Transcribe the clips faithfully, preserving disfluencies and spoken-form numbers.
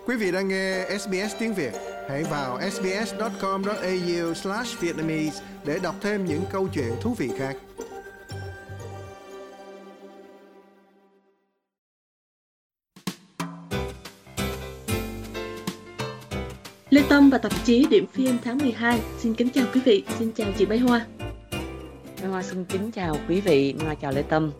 Quý vị đang nghe ét bê ét tiếng Việt. Hãy vào ét bê ét chấm com chấm a u slash vietnamese để đọc thêm những câu chuyện thú vị khác. Lê Tâm và tạp chí Điểm Phim tháng mười hai xin kính chào quý vị. Xin chào chị Mai Hoa. Mai Hoa xin kính chào quý vị. Mai Hoa chào Lê Tâm.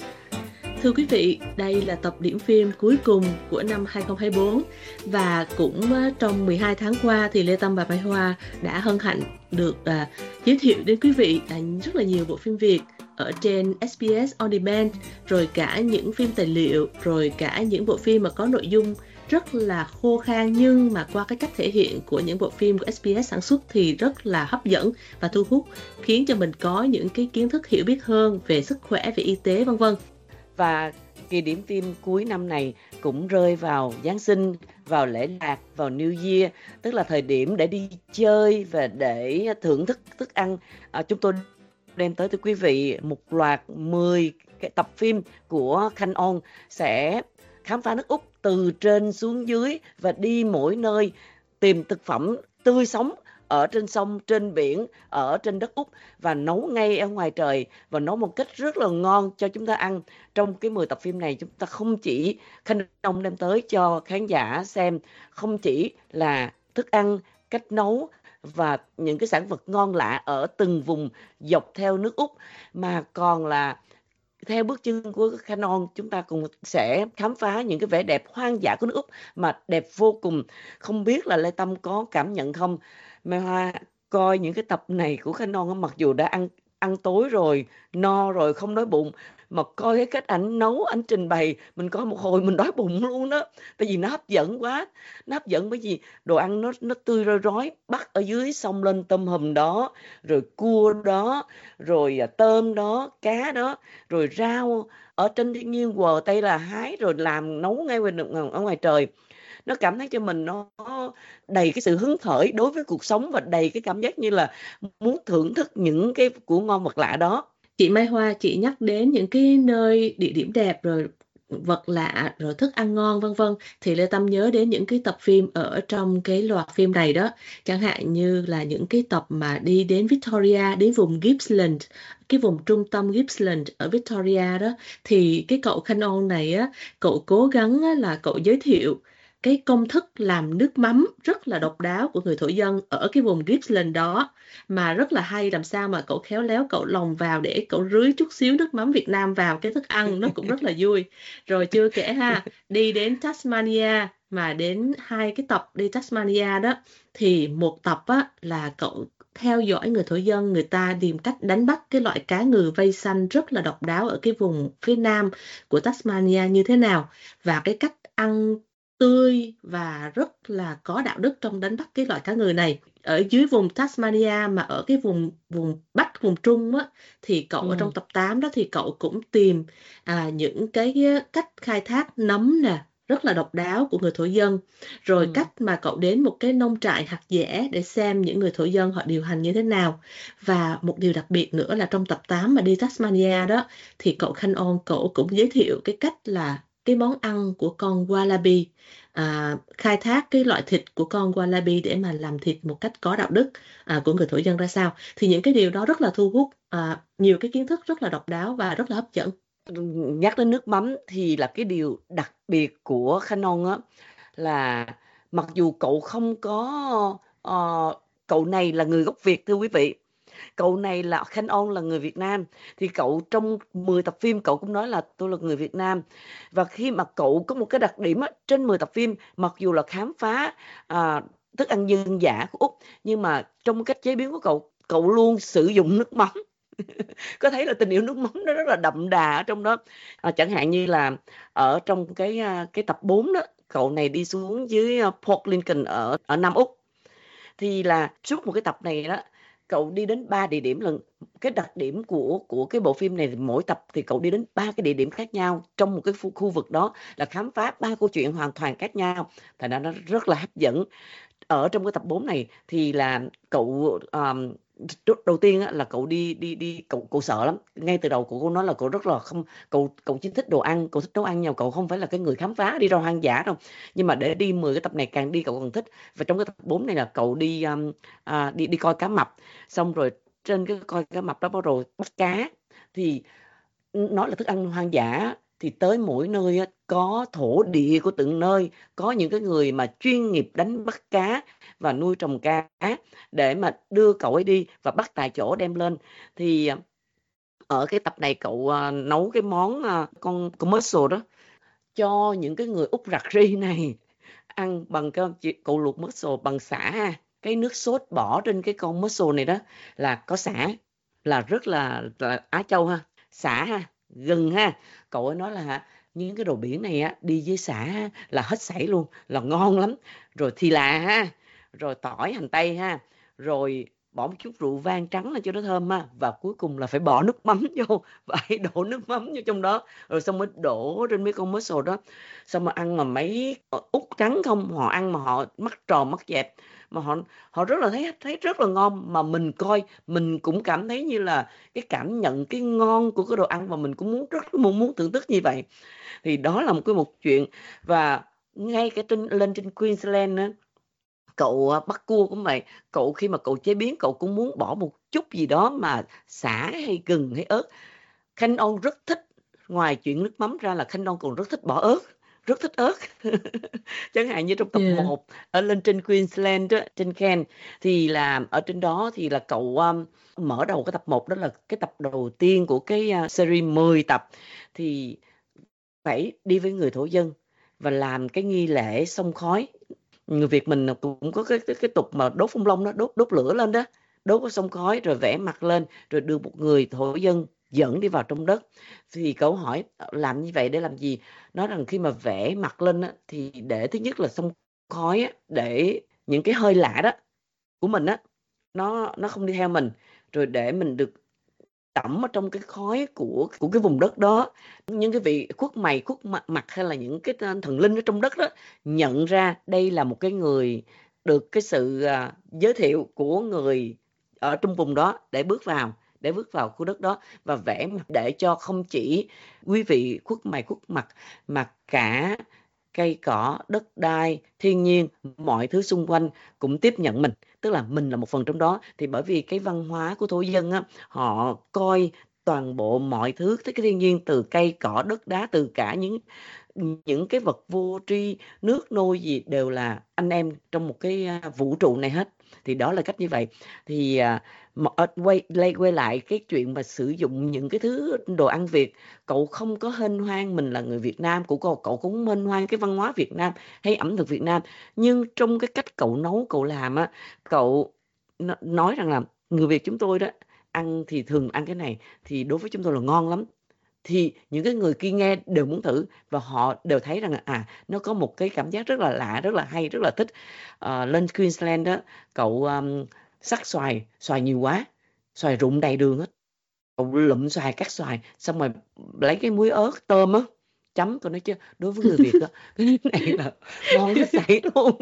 Thưa quý vị, đây là tập điểm phim cuối cùng của năm hai không hai bốn và cũng trong mười hai tháng qua thì Lê Tâm và Mai Hoa đã hân hạnh được uh, giới thiệu đến quý vị uh, rất là nhiều bộ phim Việt ở trên ét bê ét On Demand, rồi cả những phim tài liệu, rồi cả những bộ phim mà có nội dung rất là khô khan, nhưng mà qua cái cách thể hiện của những bộ phim của ét bê ét sản xuất thì rất là hấp dẫn và thu hút, khiến cho mình có những cái kiến thức hiểu biết hơn về sức khỏe, về y tế vân vân. Và kỳ điểm phim cuối năm này cũng rơi vào Giáng sinh, vào lễ lạc, vào New Year, tức là thời điểm để đi chơi và để thưởng thức thức ăn. À, chúng tôi đem tới cho quý vị một loạt mười cái tập phim của Khanh On sẽ khám phá nước Úc từ trên xuống dưới và đi mỗi nơi tìm thực phẩm tươi sống ở trên sông, trên biển, ở trên đất Úc và nấu ngay ở ngoài trời và nấu một cách rất là ngon cho chúng ta ăn. Trong cái mười tập phim này, chúng ta không chỉ Khanh On đem tới cho khán giả xem không chỉ là thức ăn, cách nấu và những cái sản vật ngon lạ ở từng vùng dọc theo nước Úc, mà còn là theo bước chân của Khanh On, chúng ta cùng sẽ khám phá những cái vẻ đẹp hoang dã của nước Úc mà đẹp vô cùng. Không biết là Lê Tâm có cảm nhận không? Mai Hoa coi những cái tập này của Khanh On, mặc dù đã ăn ăn tối rồi, no rồi, không đói bụng, mà coi cái cách ảnh nấu, ảnh trình bày, mình coi một hồi mình đói bụng luôn đó. Tại vì nó hấp dẫn quá. Nó hấp dẫn bởi vì đồ ăn nó nó tươi rói rói, bắt ở dưới xong lên tôm hùm đó, rồi cua đó, rồi tôm đó, cá đó, rồi rau ở trên thiên nhiên quờ tay là hái rồi làm nấu ngay ở ngoài trời. Nó cảm thấy cho mình nó đầy cái sự hứng khởi đối với cuộc sống và đầy cái cảm giác như là muốn thưởng thức những cái của ngon vật lạ đó. Chị Mai Hoa, chị nhắc đến những cái nơi địa điểm đẹp rồi vật lạ rồi thức ăn ngon vân vân thì Lê Tâm nhớ đến những cái tập phim ở trong cái loạt phim này đó, chẳng hạn như là những cái tập mà đi đến Victoria, đến vùng Gippsland, cái vùng trung tâm Gippsland ở Victoria đó, thì cái cậu Khanh On này á, cậu cố gắng á, là cậu giới thiệu cái công thức làm nước mắm rất là độc đáo của người thổ dân ở cái vùng Gippsland đó, mà rất là hay. Làm sao mà cậu khéo léo cậu lồng vào để cậu rưới chút xíu nước mắm Việt Nam vào cái thức ăn, nó cũng rất là vui. Rồi chưa kể ha, đi đến Tasmania, mà đến hai cái tập đi Tasmania đó thì một tập á là cậu theo dõi người thổ dân, người ta tìm cách đánh bắt cái loại cá ngừ vây xanh rất là độc đáo ở cái vùng phía nam của Tasmania như thế nào, và cái cách ăn tươi và rất là có đạo đức trong đánh bắt cái loại cá ngừ này. Ở dưới vùng Tasmania mà ở cái vùng vùng Bắc, vùng Trung á, thì cậu ừ. ở trong tập tám đó thì cậu cũng tìm à, những cái cách khai thác nấm nè, rất là độc đáo của người thổ dân. Rồi ừ. cách mà cậu đến một cái nông trại hạt dẻ để xem những người thổ dân họ điều hành như thế nào. Và một điều đặc biệt nữa là trong tập tám mà đi Tasmania đó thì cậu Khanh On cậu cũng giới thiệu cái cách là cái món ăn của con wallaby, à, khai thác cái loại thịt của con wallaby để mà làm thịt một cách có đạo đức à, của người thổ dân ra sao. Thì những cái điều đó rất là thu hút, à, nhiều cái kiến thức rất là độc đáo và rất là hấp dẫn. Nhắc đến nước mắm thì là cái điều đặc biệt của Khanh On á, là mặc dù cậu không có uh, cậu này là người gốc Việt thưa quý vị. Cậu này là Khanh On là người Việt Nam, thì cậu trong mười tập phim cậu cũng nói là tôi là người Việt Nam. Và khi mà cậu có một cái đặc điểm á, trên mười tập phim mặc dù là khám phá à, thức ăn dân dã của Úc, nhưng mà trong cách chế biến của cậu, cậu luôn sử dụng nước mắm. Có thấy là tình yêu nước mắm nó rất là đậm đà ở trong đó. À, chẳng hạn như là ở trong cái cái tập bốn đó, cậu này đi xuống dưới Port Lincoln ở ở Nam Úc, thì là suốt một cái tập này đó cậu đi đến ba địa điểm lần. Cái đặc điểm của của cái bộ phim này thì mỗi tập thì cậu đi đến ba cái địa điểm khác nhau trong một cái khu, khu vực đó, là khám phá ba câu chuyện hoàn toàn khác nhau. Thành ra nó rất là hấp dẫn. Ở trong cái tập bốn này thì là cậu um, đầu tiên á, là cậu đi đi đi cậu cậu sợ lắm. Ngay từ đầu cậu cũng nói là cậu rất là không cậu cậu chỉ thích đồ ăn, cậu thích nấu ăn, nhưng cậu không phải là cái người khám phá đi ra hoang dã đâu. Nhưng mà để đi mười cái tập này càng đi cậu càng thích. Và trong cái tập bốn này là cậu đi um, à, đi đi coi cá mập, xong rồi trên cái coi cá mập đó bắt đầu bắt cá. Thì nói là thức ăn hoang dã, thì tới mỗi nơi á, có thổ địa của từng nơi, có những cái người mà chuyên nghiệp đánh bắt cá và nuôi trồng cá để mà đưa cậu ấy đi và bắt tại chỗ đem lên. Thì ở cái tập này cậu uh, nấu cái món uh, con con mussel đó cho những cái người Úc rạc ri này ăn bằng cơm. Cậu luộc mussel bằng sả, cái nước sốt bỏ trên cái con mussel này đó là có sả, là rất là, là Á Châu ha, sả ha, gừng ha. Cậu ấy nói là hả, những cái đồ biển này á đi với sả là hết sảy luôn, là ngon lắm. Rồi thì là ha, rồi tỏi hành tây ha, rồi bỏ một chút rượu vang trắng lên cho nó thơm ha, và cuối cùng là phải bỏ nước mắm vô, phải đổ nước mắm vô trong đó, rồi xong mới đổ trên mấy con mussel đó. Xong mà ăn mà mấy Úc trắng không, họ ăn mà họ mắt tròn mắt dẹt, mà họ họ rất là thấy thấy rất là ngon, mà mình coi mình cũng cảm thấy như là cái cảm nhận cái ngon của cái đồ ăn, và mình cũng muốn rất muốn muốn thưởng thức như vậy. Thì đó là một cái một chuyện. Và ngay cái trên lên trên Queensland á, cậu bắt cua cũng vậy, cậu khi mà cậu chế biến cậu cũng muốn bỏ một chút gì đó mà sả hay gừng hay ớt. Khanh On rất thích, ngoài chuyện nước mắm ra là Khanh On còn rất thích bỏ ớt, rất thích ớt. Chẳng hạn như trong tập Yeah. một ở lên trên Queensland đó, trên Cairns, thì là ở trên đó thì là cậu um, mở đầu cái tập một đó là cái tập đầu tiên của cái uh, series mười tập, thì phải đi với người thổ dân và làm cái nghi lễ xông khói. Người Việt mình cũng có cái cái, cái tục mà đốt phong long đó, đốt đốt lửa lên đó, đốt cái xông khói rồi vẽ mặt lên, rồi đưa một người thổ dân dẫn đi vào trong đất. Thì cậu hỏi làm như vậy để làm gì? Nói rằng khi mà vẽ mặt lên á, thì để thứ nhất là xông khói á, để những cái hơi lạ đó của mình á, nó nó không đi theo mình, rồi để mình được tẩm ở trong cái khói của của cái vùng đất đó. Những cái vị khuất mày khuất mặt, mặt hay là những cái thần linh ở trong đất đó nhận ra đây là một cái người được cái sự uh, giới thiệu của người ở trong vùng đó để bước vào để bước vào khu đất đó, và vẽ mặt để cho không chỉ quý vị khuất mày khuất mặt mà cả cây cỏ, đất đai, thiên nhiên, mọi thứ xung quanh cũng tiếp nhận mình, tức là mình là một phần trong đó. Thì bởi vì cái văn hóa của thổ dân á, họ coi toàn bộ mọi thứ, cái thiên nhiên, từ cây cỏ, đất đá, từ cả những những cái vật vô tri, nước nôi gì đều là anh em trong một cái vũ trụ này hết. Thì đó là cách như vậy. Thì uh, quay, quay lại cái chuyện mà sử dụng những cái thứ đồ ăn Việt, cậu không có hên hoan mình là người Việt Nam, của cậu, cậu cũng hên hoan cái văn hóa Việt Nam hay ẩm thực Việt Nam. Nhưng trong cái cách cậu nấu, cậu làm á, cậu nói rằng là người Việt chúng tôi đó ăn thì thường ăn cái này thì đối với chúng tôi là ngon lắm. Thì những cái người kia nghe đều muốn thử, và họ đều thấy rằng à nó có một cái cảm giác rất là lạ, rất là hay, rất là thích. À, lên Queensland đó cậu um, sắc xoài xoài nhiều quá, xoài rụng đầy đường hết, cậu lụm xoài, cắt xoài, xong rồi lấy cái muối ớt tôm á chấm. Tôi nói chứ đối với người Việt đó, cái này là ngon hết sảy luôn.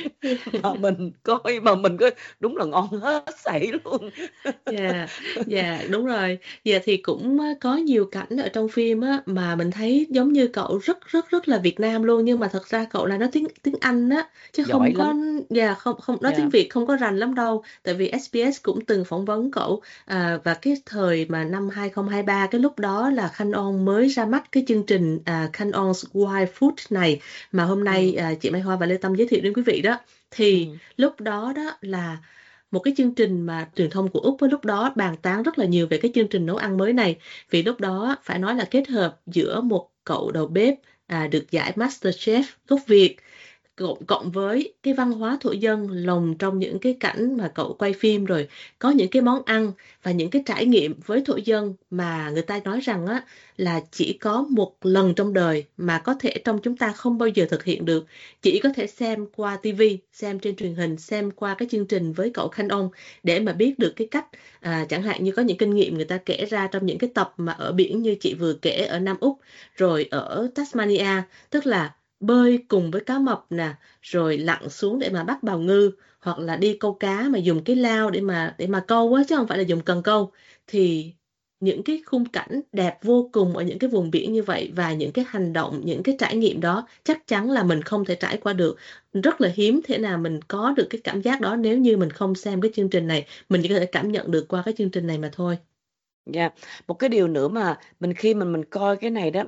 Mà mình coi mà mình coi đúng là ngon hết sảy luôn. Dạ, dạ đúng rồi. Dạ thì cũng có nhiều cảnh ở trong phim á mà mình thấy giống như cậu rất rất rất là Việt Nam luôn, nhưng mà thật ra cậu là nói tiếng tiếng Anh á, chứ Giỏi không có lắm. dạ không không nói Dạ. tiếng Việt không có rành lắm đâu. Tại vì ét bê ét cũng từng phỏng vấn cậu à, và cái thời mà năm hai không hai ba, cái lúc đó là Khanh On mới ra mắt cái chương trình à, Khanh On's Wild Food này mà hôm nay Ừ. à, chị Mai Hoa và Lê Tâm giới thiệu đến quý vị đó. Thì Ừ. lúc đó đó là một cái chương trình mà truyền thông của Úc với lúc đó bàn tán rất là nhiều về cái chương trình nấu ăn mới này, vì lúc đó phải nói là kết hợp giữa một cậu đầu bếp à, được giải MasterChef gốc Việt cộng, cộng với cái văn hóa thổ dân lồng trong những cái cảnh mà cậu quay phim, rồi có những cái món ăn và những cái trải nghiệm với thổ dân mà người ta nói rằng á là chỉ có một lần trong đời mà có thể trong chúng ta không bao giờ thực hiện được, chỉ có thể xem qua tivi, xem trên truyền hình, xem qua cái chương trình với cậu Khanh On để mà biết được cái cách à, chẳng hạn như có những kinh nghiệm người ta kể ra trong những cái tập mà ở biển như chị vừa kể ở Nam Úc rồi ở Tasmania, tức là bơi cùng với cá mập nè, rồi lặn xuống để mà bắt bào ngư, hoặc là đi câu cá mà dùng cái lao để mà để mà câu á, chứ không phải là dùng cần câu. Thì những cái khung cảnh đẹp vô cùng ở những cái vùng biển như vậy, và những cái hành động, những cái trải nghiệm đó chắc chắn là mình không thể trải qua được. Rất là hiếm thế nào mình có được cái cảm giác đó nếu như mình không xem cái chương trình này. Mình chỉ có thể cảm nhận được qua cái chương trình này mà thôi. Dạ, một cái điều nữa mà mình khi mà mình coi cái này đó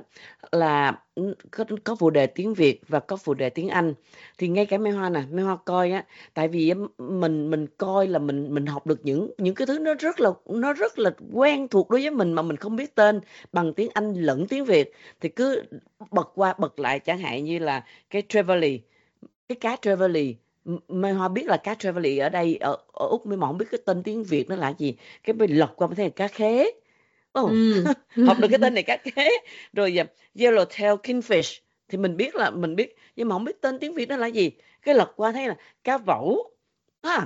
là ừ, có có phụ đề tiếng Việt và có phụ đề tiếng Anh. Thì ngay cả Mai Hoa nè, Mai Hoa coi á, tại vì á, mình mình coi là mình mình học được những những cái thứ nó rất là nó rất là quen thuộc đối với mình mà mình không biết tên bằng tiếng Anh lẫn tiếng Việt, thì cứ bật qua bật lại, chẳng hạn như là cái Trevally, cái cá Trevally. M- Mai Hoa biết là cá Trevally ở đây ở, ở Úc, nhưng mà không biết cái tên tiếng Việt nó là gì. Cái mình lật qua mới thấy là cá khế. Ồ, Ừ. học được cái tên này cá khế. Rồi uh, Yellowtail Kingfish thì mình biết là mình biết, nhưng mà không biết tên tiếng Việt nó là gì. Cái lật qua thấy là cá vẩu. À,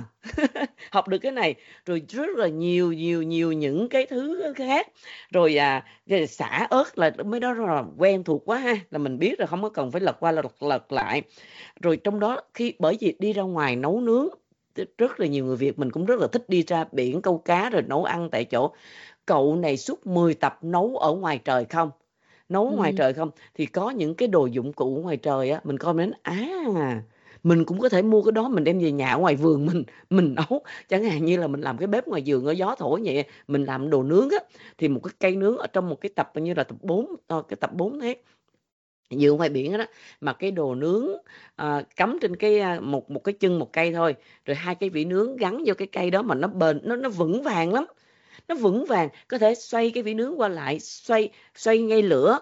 học được cái này. Rồi rất là nhiều nhiều nhiều những cái thứ khác. Rồi à, rồi xả ớt là mấy đó là quen thuộc quá ha, là mình biết rồi, không có cần phải lật qua lật lật lại. Rồi trong đó khi bởi vì đi ra ngoài nấu nướng, rất là nhiều người Việt mình cũng rất là thích đi ra biển câu cá rồi nấu ăn tại chỗ. Cậu này suốt mười tập nấu ở ngoài trời không, nấu ngoài Ừ. trời không, thì có những cái đồ dụng cụ ngoài trời á, mình coi mình đến à, mình cũng có thể mua cái đó mình đem về nhà ở ngoài vườn mình mình nấu. Chẳng hạn như là mình làm cái bếp ngoài vườn, ở gió thổi vậy, mình làm đồ nướng á, thì một cái cây nướng ở trong một cái tập như là tập bốn, cái tập bốn thế, vừa ngoài biển đó, đó mà cái đồ nướng à, cắm trên cái à, một một cái chân một cây thôi, rồi hai cái vỉ nướng gắn vô cái cây đó mà nó bền, nó nó vững vàng lắm, nó vững vàng, có thể xoay cái vỉ nướng qua lại, xoay xoay ngay lửa,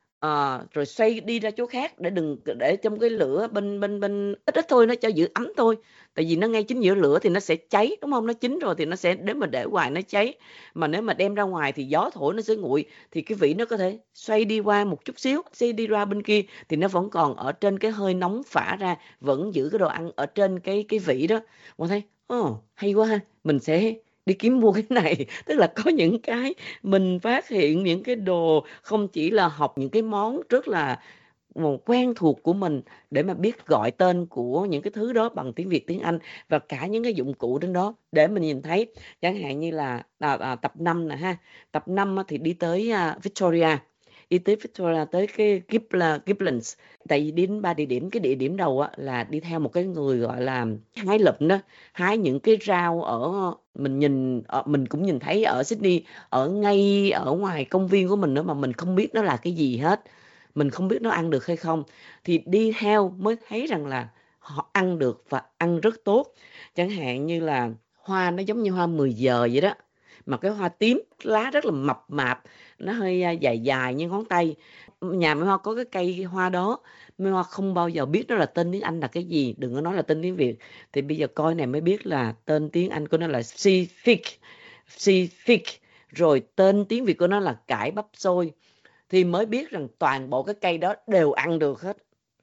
à, rồi xoay đi ra chỗ khác để đừng để trong cái lửa bên bên bên ít ít thôi, nó cho giữ ấm thôi. Tại vì nó ngay chính giữa lửa thì nó sẽ cháy, đúng không, nó chín rồi thì nó sẽ, nếu mà để hoài nó cháy, mà nếu mà đem ra ngoài thì gió thổi nó sẽ nguội, thì cái vỉ nó có thể xoay đi qua một chút xíu, xoay đi ra bên kia thì nó vẫn còn ở trên cái hơi nóng phả ra, vẫn giữ cái đồ ăn ở trên cái cái vỉ đó. Mọi thấy oh, hay quá ha, mình sẽ đi kiếm mua cái này. Tức là có những cái mình phát hiện những cái đồ, không chỉ là học những cái món rất là quen thuộc của mình, để mà biết gọi tên của những cái thứ đó bằng tiếng Việt, tiếng Anh, và cả những cái dụng cụ trên đó để mình nhìn thấy. Chẳng hạn như là à, à, tập năm nè ha, tập năm thì đi tới à, Victoria, đi tới Victoria tới cái Gibla, Gippsland. Tại vì đi đến ba địa điểm, cái địa điểm đầu á, là đi theo một cái người gọi là hái lụm đó, hái những cái rau ở, mình nhìn ở, mình cũng nhìn thấy ở Sydney, ở ngay ở ngoài công viên của mình nữa, mà mình không biết nó là cái gì hết, mình không biết nó ăn được hay không, thì đi theo mới thấy rằng là họ ăn được và ăn rất tốt. Chẳng hạn như là hoa nó giống như hoa mười giờ vậy đó, mà cái hoa tím, lá rất là mập mạp, nó hơi à, dài dài như ngón tay. Nhà Mai Hoa có cái cây hoa đó, Mai Hoa không bao giờ biết nó là tên tiếng Anh là cái gì, đừng có nói là tên tiếng Việt. Thì bây giờ coi này mới biết là tên tiếng Anh của nó là sea fig, sea fig, rồi tên tiếng Việt của nó là cải bắp xôi. Thì mới biết rằng toàn bộ cái cây đó đều ăn được hết,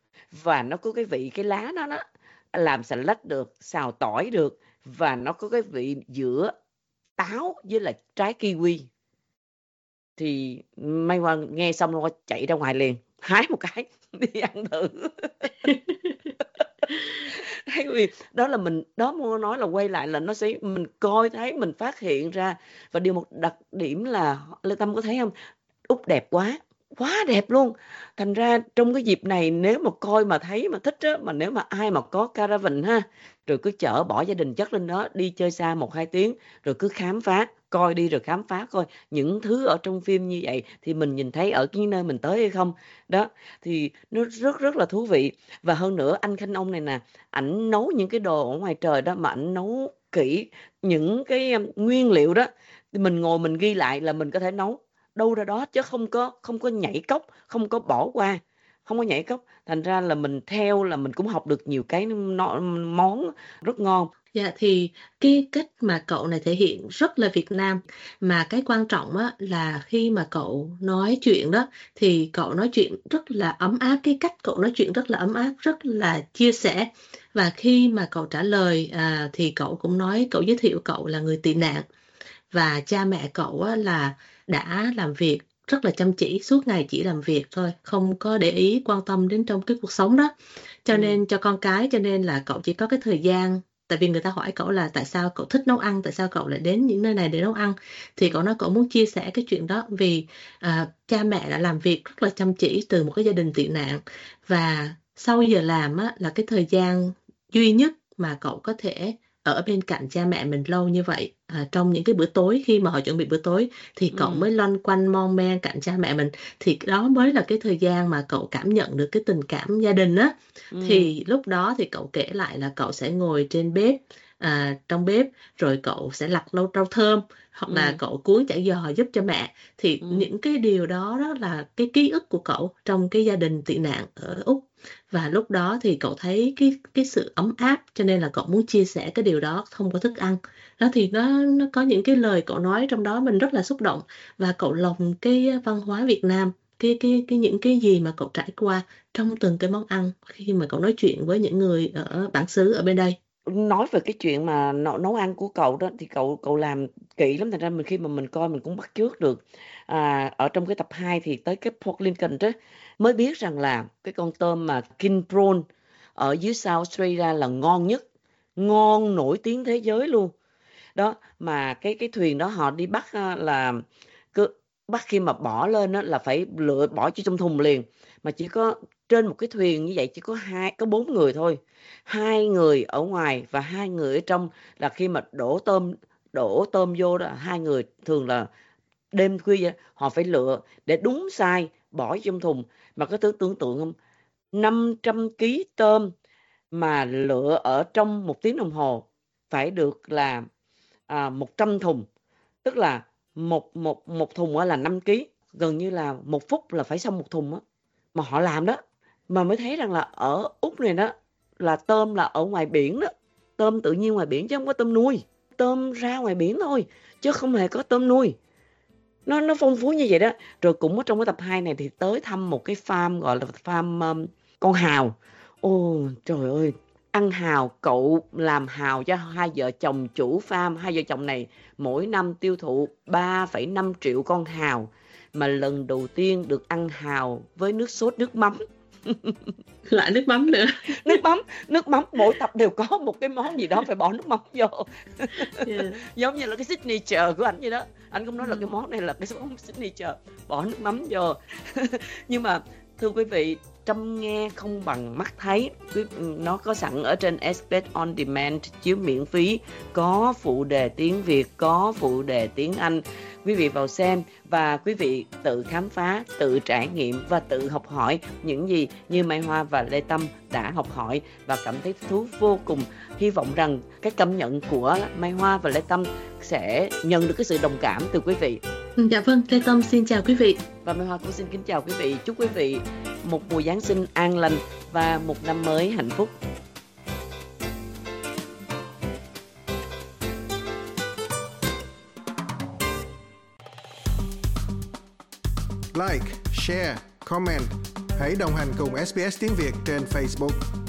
và nó có cái vị, cái lá đó nó làm xà lách được, xào tỏi được, và nó có cái vị giữa táo với lại trái kiwi. Thì Mai Hoa nghe xong Mai Hoa chạy ra ngoài liền, hái một cái đi ăn thử. Thay vì đó là mình, đó muốn nói là quay lại là nó sẽ, mình coi thấy, mình phát hiện ra. Và điều một đặc điểm là Lê Tâm có thấy không, Úc đẹp quá, quá đẹp luôn. Thành ra trong cái dịp này, nếu mà coi mà thấy mà thích á, mà nếu mà ai mà có caravan ha, rồi cứ chở bỏ gia đình chất lên đó, đi chơi xa một hai tiếng, rồi cứ khám phá, coi đi rồi khám phá coi những thứ ở trong phim như vậy thì mình nhìn thấy ở cái nơi mình tới hay không. Đó, thì nó rất rất là thú vị. Và hơn nữa, anh Khanh Ông này nè, ảnh nấu những cái đồ ở ngoài trời đó mà ảnh nấu kỹ, những cái um, nguyên liệu đó thì mình ngồi mình ghi lại là mình có thể nấu đâu ra đó, chứ không có không có nhảy cốc, không có bỏ qua, không có nhảy cốc. Thành ra là mình theo là mình cũng học được nhiều cái nó, món rất ngon. Dạ, thì cái cách mà cậu này thể hiện rất là Việt Nam, mà cái quan trọng á là khi mà cậu nói chuyện đó thì cậu nói chuyện rất là ấm áp, cái cách cậu nói chuyện rất là ấm áp, rất là chia sẻ. Và khi mà cậu trả lời à, thì cậu cũng nói, cậu giới thiệu cậu là người tị nạn, và cha mẹ cậu á, là đã làm việc rất là chăm chỉ, suốt ngày chỉ làm việc thôi, không có để ý quan tâm đến trong cái cuộc sống đó. Cho Ừ. nên cho con cái, cho nên là cậu chỉ có cái thời gian, tại vì người ta hỏi cậu là tại sao cậu thích nấu ăn, tại sao cậu lại đến những nơi này để nấu ăn, thì cậu nói cậu muốn chia sẻ cái chuyện đó vì à, cha mẹ đã làm việc rất là chăm chỉ từ một cái gia đình tị nạn, và sau giờ làm á, là cái thời gian duy nhất mà cậu có thể ở bên cạnh cha mẹ mình lâu như vậy. À, trong những cái bữa tối, khi mà họ chuẩn bị bữa tối thì cậu Ừ. mới loanh quanh mon men cạnh cha mẹ mình, thì đó mới là cái thời gian mà cậu cảm nhận được cái tình cảm gia đình á. Ừ. Thì lúc đó thì cậu kể lại là cậu sẽ ngồi trên bếp, à, trong bếp, rồi cậu sẽ lặt lau rau thơm, hoặc là Ừ. cậu cuốn chả giò giúp cho mẹ. Thì Ừ. những cái điều đó đó là cái ký ức của cậu trong cái gia đình tị nạn ở Úc, và lúc đó thì cậu thấy cái cái sự ấm áp, cho nên là cậu muốn chia sẻ cái điều đó thông qua thức ăn. Đó thì nó nó có những cái lời cậu nói trong đó mình rất là xúc động, và cậu lồng cái văn hóa Việt Nam, cái cái cái những cái gì mà cậu trải qua trong từng cái món ăn khi mà cậu nói chuyện với những người ở bản xứ ở bên đây. Nói về cái chuyện mà nấu, nấu ăn của cậu đó thì cậu cậu làm kỹ lắm, thành ra mình khi mà mình coi mình cũng bắt chước được. À, ở trong cái tập hai thì tới cái Port Lincoln đó mới biết rằng là cái con tôm mà king prawn ở dưới South Australia là ngon nhất, ngon nổi tiếng thế giới luôn. Đó, mà cái cái thuyền đó họ đi bắt á, là cứ bắt khi mà bỏ lên á, là phải lựa bỏ cho trong thùng liền, mà chỉ có trên một cái thuyền như vậy chỉ có hai có bốn người thôi, hai người ở ngoài và hai người ở trong, là khi mà đổ tôm đổ tôm vô đó, hai người thường là đêm khuya họ phải lựa để đúng size bỏ trong thùng. Mà có thứ tưởng tượng không, năm trăm ký tôm mà lựa ở trong một tiếng đồng hồ phải được là à, một trăm thùng, tức là một một một thùng á là năm ký, gần như là một phút là phải xong một thùng á, mà họ làm đó. Mà mới thấy rằng là ở Úc này đó là tôm là ở ngoài biển đó, tôm tự nhiên ngoài biển chứ không có tôm nuôi, tôm ra ngoài biển thôi chứ không hề có tôm nuôi. Nó nó phong phú như vậy đó. Rồi cũng ở trong cái tập hai này thì tới thăm một cái farm gọi là farm um, con hào. Ồ trời ơi, ăn hào, cậu làm hào cho hai vợ chồng chủ farm. Hai vợ chồng này mỗi năm tiêu thụ ba phẩy năm triệu con hào, mà lần đầu tiên được ăn hào với nước sốt nước mắm. Lại nước mắm nữa. Nước mắm, nước mắm mỗi tập đều có một cái món gì đó phải bỏ nước mắm vô. Yeah. Giống như là cái signature của anh vậy đó. Anh cũng nói là Ừ. cái món này là cái món signature, bỏ nước mắm vô. Nhưng mà thưa quý vị, trăm nghe không bằng mắt thấy. Nó có sẵn ở trên ét bê ét On Demand, chiếu miễn phí, có phụ đề tiếng Việt, có phụ đề tiếng Anh. Quý vị vào xem và quý vị tự khám phá, tự trải nghiệm và tự học hỏi những gì như Mai Hoa và Lê Tâm đã học hỏi và cảm thấy thú vô cùng. Hy vọng rằng cái cảm nhận của Mai Hoa và Lê Tâm sẽ nhận được cái sự đồng cảm từ quý vị. Dạ vâng, Lê Tâm xin chào quý vị. Và Mai Hoa cũng xin kính chào quý vị. Chúc quý vị một mùa Giáng sinh an lành và một năm mới hạnh phúc. Like, share, comment. Hãy đồng hành cùng ét bê ét tiếng Việt trên Facebook.